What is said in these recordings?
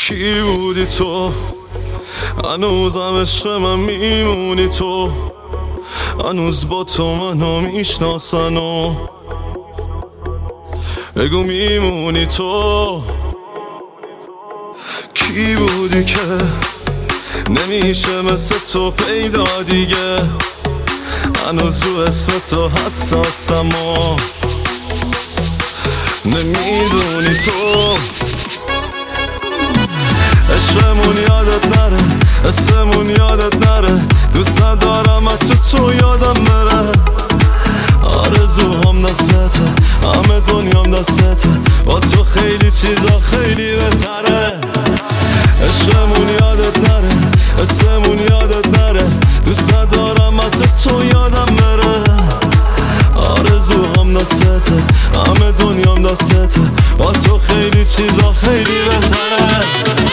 کی بودی تو؟ هنوزم عشق من میمونی تو، هنوز با تو منو میشناسن و بگو میمونی تو. کی بودی که نمیشه مثل تو پیدا دیگه، هنوز رو اسم تو حساسم و نمیدونی تو. عشقمون یادت نره، اسمون یادت نره، دوست ندارم تو یادم بره. آرزوهام دستته، همه دنیام دستته، با تو خیلی چیزا خیلی بهتره. عشقمون یادت نره، اسمون یادت نره، دوست ندارم تو یادم بره. آرزوهام دستته، همه دنیام دستته، با تو خیلی چیزا خیلی بهتره.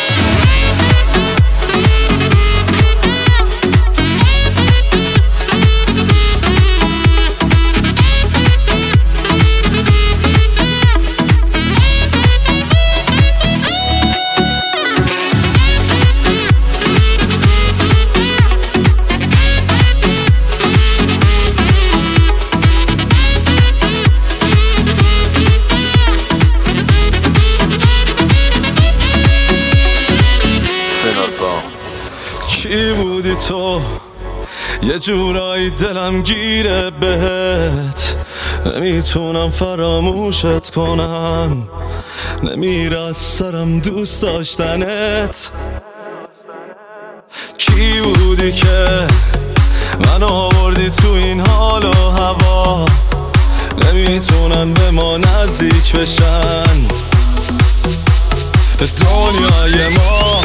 کی بودی تو؟ یه جورایی دلم گیره بهت، نمیتونم فراموشت کنم، نمیره از سرم دوست داشتنت. کی بودی که من آوردی تو این حال و هوا، نمیتونن به ما نزدیک بشن دنیای ما.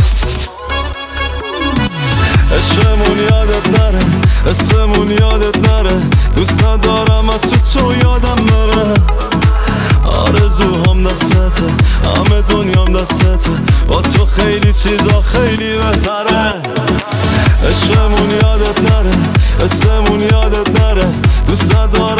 عشقمون یادت نره، اسمون یادت نره، دوست ندارم تو یادم بره. آرزوهام دستته، همه دنیام دستته، با تو خیلی چیزا خیلی بهتره. عشقمون یادت نره، اسمون یادت نره، دوست ندارم